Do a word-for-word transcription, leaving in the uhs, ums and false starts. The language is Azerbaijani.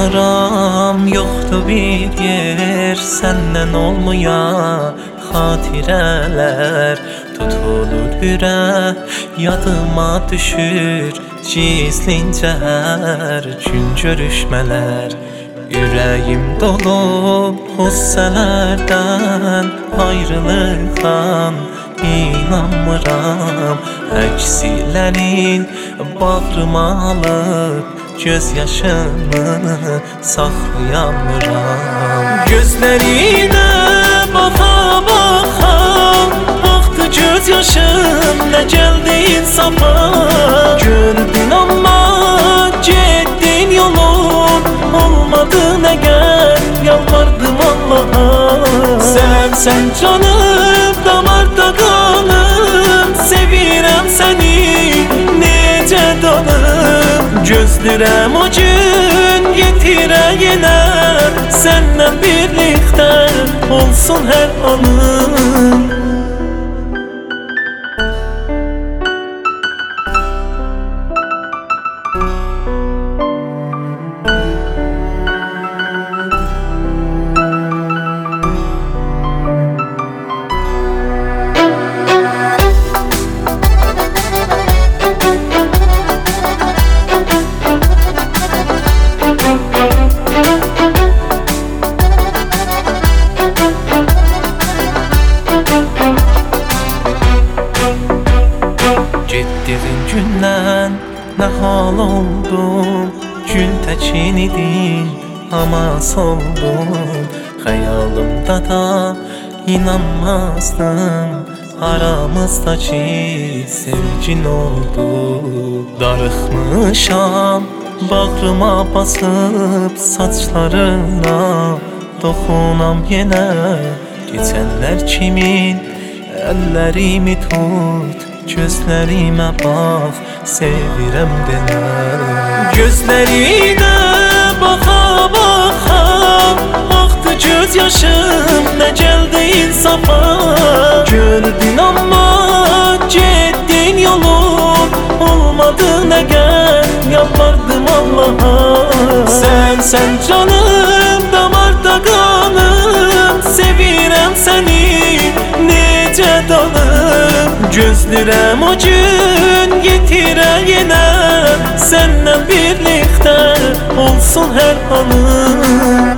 baxıram, yoxdur bir yer səndən olmayan xatirələr tutulur ürək, yadıma düşür gizlincə hər gün görüşmələr. Ürəyim dolub qüssələrdən, ayrılıqdan inanmıram. Əksilərin bağrıma alıb göz yaşımı saxlayamıram. Gözlərinə baxa baxa axdı göz yaşım, nə gəldi insafa. Gördün amma getdin yolun, olmadı nə gəl yalvardım Allaha. Sən, sən canım, damarda qanım, sevirəm səni necə danım. Gözlürəm o gün yetirə yenə, səndən birlikdə olsun hər anım. Getdiğin gündən nə hal oldum, gül təkin idin amma soldum. Xəyalımda da inanmazdım, aramızdakı sevgin oldu. Darıxmışam, bağrıma basıb saçlarına toxunam yenə. Keçənlər kimin əllərimi tut, gözlərimə bax, sevirəm denə. Gözlərinə baxa baxa axdı göz yaşım, nə gəldi insafa. Gördün amma getdin yolun, olmadı nə gəl yalvardım Allaha. Sən, sən canım, damarda qanım, sevirəm səni necə danım. Gözlürəm o gün yetirə yenə, səndən birlikdə olsun hər anım.